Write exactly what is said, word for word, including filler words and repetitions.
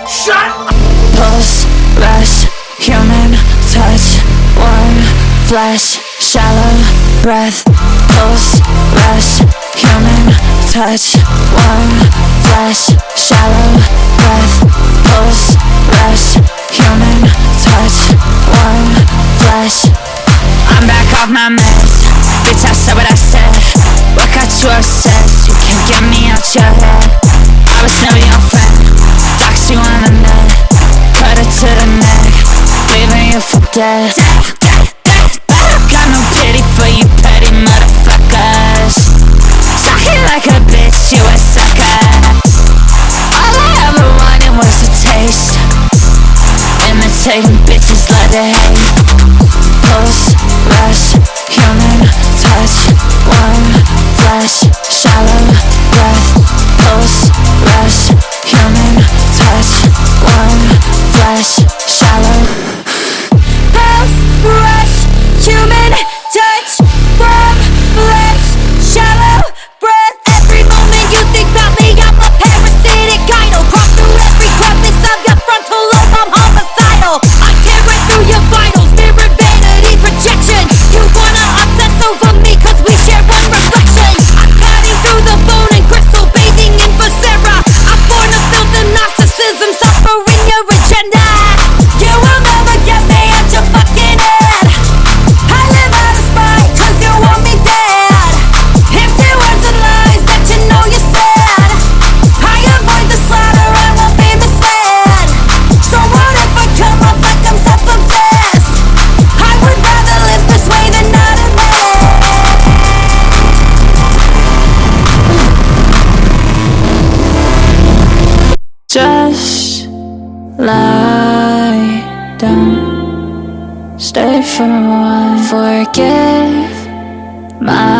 Shut up! Pulse, rush, human touch, warm flesh, shallow breath. Pulse, rush, human touch, warm flesh, shallow breath. Pulse, rush, human touch, warm flesh. I'm back off my mess, bitch, I said what I said. What got you obsessed? You can't get me out your head. I was never your friend, dox you on the net, cut it to the neck, leaving you for dead. Got no pity for you petty motherfuckers, talking like a bitch, you a sucker. All I ever wanted was a taste, imitating bitches love to hate. Pulse, rush, human touch, warm flesh, shallow breath. Pulse, rush, human touch, warm flesh, shallow. Pulse, rush, human touch, warm flesh, shallow breath. Every moment you think about me, I'm a parasitic gyno. Cross through every crevice of your frontal lobe, I'm homicidal. I tear right through your vitals, mirror vanity projection. You wanna obsess over me cause we share one reflection. I'm cutting through the bone and gristle, bathing in viscera. I'm born to fill the narcissism, suffering your agenda. You will never get me at your fucking head. I live out of spite cause you want me dead. Empty words and lies that you know you said. I avoid the slaughter, I won't be misled. So what if I come off like I'm self-obsessed? I would rather live this way than not admit. Just lie down, stay for a while. Forgive my